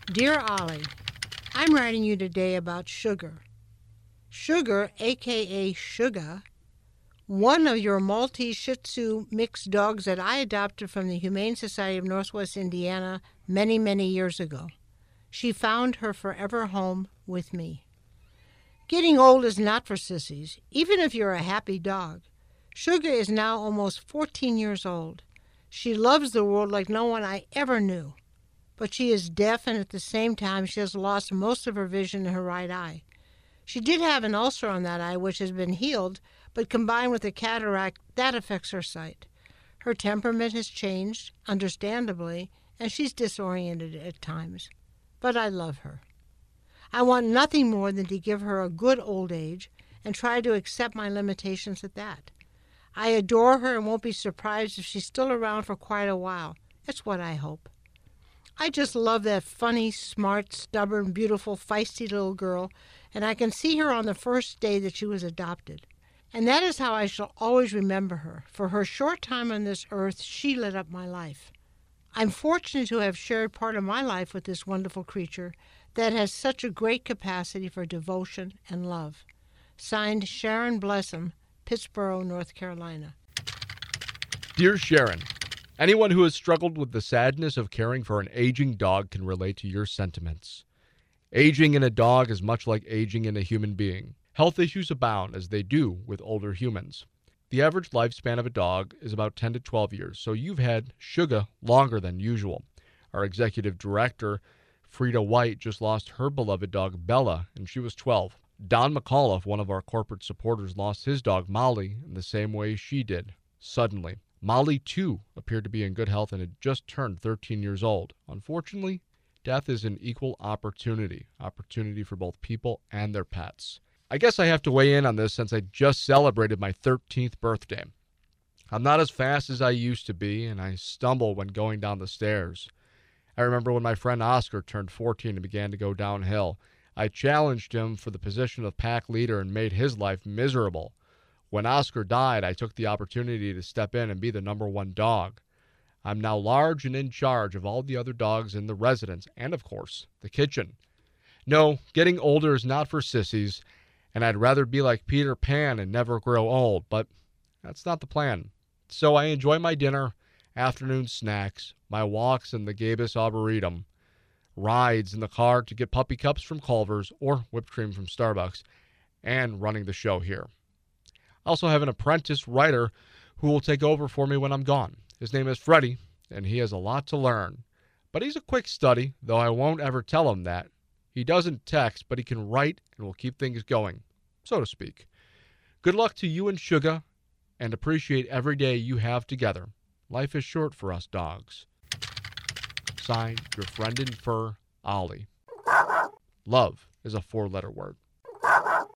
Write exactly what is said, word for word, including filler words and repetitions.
Dear Ollie, I'm writing you today about Sugar. Sugar, aka Sugar, one of your Maltese Shih Tzu mixed dogs that I adopted from the Humane Society of Northwest Indiana many, many years ago. She found her forever home with me. Getting old is not for sissies, even if you're a happy dog. Sugar is now almost fourteen years old. She loves the world like no one I ever knew. But she is deaf, and at the same time she has lost most of her vision in her right eye. She did have an ulcer on that eye, which has been healed, but combined with a cataract, that affects her sight. Her temperament has changed, understandably, and she's disoriented at times. But I love her. I want nothing more than to give her a good old age and try to accept my limitations at that. I adore her and won't be surprised if she's still around for quite a while. That's what I hope. I just love that funny, smart, stubborn, beautiful, feisty little girl, and I can see her on the first day that she was adopted. And that is how I shall always remember her. For her short time on this earth, she lit up my life. I'm fortunate to have shared part of my life with this wonderful creature that has such a great capacity for devotion and love. Signed, Sharon Blessum, Pittsboro, North Carolina. Dear Sharon, anyone who has struggled with the sadness of caring for an aging dog can relate to your sentiments. Aging in a dog is much like aging in a human being. Health issues abound, as they do with older humans. The average lifespan of a dog is about ten to twelve years, so you've had Sugar longer than usual. Our executive director, Frida White, just lost her beloved dog, Bella, and she was twelve. Don McAuliffe, one of our corporate supporters, lost his dog, Molly, in the same way she did, suddenly. Molly, too, appeared to be in good health and had just turned thirteen years old. Unfortunately, death is an equal opportunity, opportunity for both people and their pets. I guess I have to weigh in on this since I just celebrated my thirteenth birthday. I'm not as fast as I used to be, and I stumble when going down the stairs. I remember when my friend Oscar turned fourteen and began to go downhill. I challenged him for the position of pack leader and made his life miserable. When Oscar died, I took the opportunity to step in and be the number one dog. I'm now large and in charge of all the other dogs in the residence and, of course, the kitchen. No, getting older is not for sissies, and I'd rather be like Peter Pan and never grow old, but that's not the plan. So I enjoy my dinner, afternoon snacks, my walks in the Gabus Arboretum, rides in the car to get puppy cups from Culver's or whipped cream from Starbucks, and running the show here. I also have an apprentice writer who will take over for me when I'm gone. His name is Freddie, and he has a lot to learn. But he's a quick study, though I won't ever tell him that. He doesn't text, but he can write and will keep things going, so to speak. Good luck to you and Sugar, and appreciate every day you have together. Life is short for us dogs. Signed, your friend in fur, Ollie. Love is a four-letter word.